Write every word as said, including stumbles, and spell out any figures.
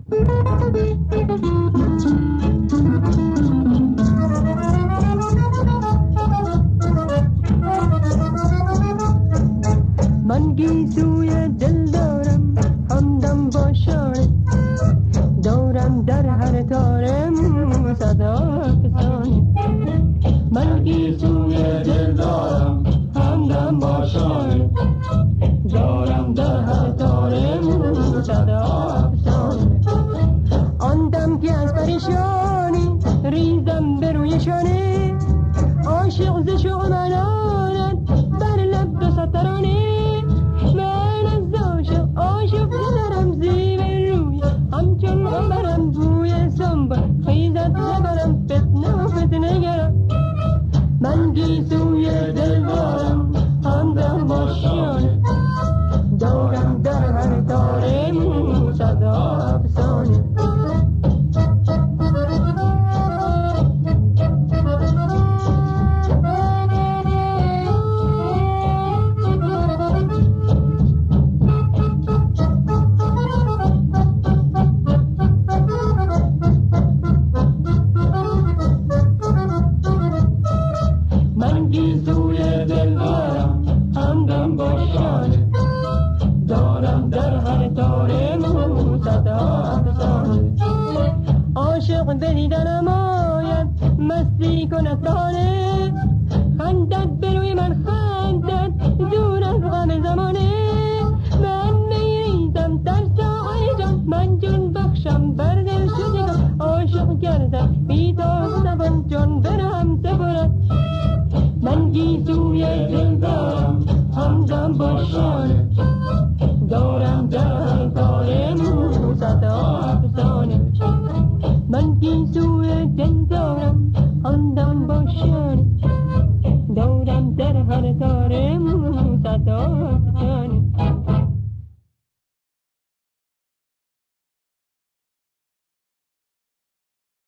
من گیسوی دل دارم همدم با شانه، دارم در هر تارم صدا فسانه. من گیسوی دل دارم همدم با شانه، دارم در هر تارم صدا فسانه. آن دم که از پریشانی ریزم به روی شانه، عاشق ز شوق من آرد بر لب دو سترانه. من از عاشق عاشق ندارم زیب روی، همچون قمرم بوی سنبل خیزد زبرم فتنه و فتنه گرم. من گیسوی دل دارم همدم با شانه، دارم در هر تارم صدا افسانه. عاشق بدیدنم آید مستی کند تانه، خندد به روی من خندد دور از غم زمانه. من میریزم در ساغر جان، من جون بخشم بر دل شدگان، عاشق گردم بی تا زبان جان برهم سپرد. من گیسوی دل دارم همدم با شانه، دارم در کارم صدا افسانه. من گیسوی دل دارم همدم با شانه، دارم در هر کار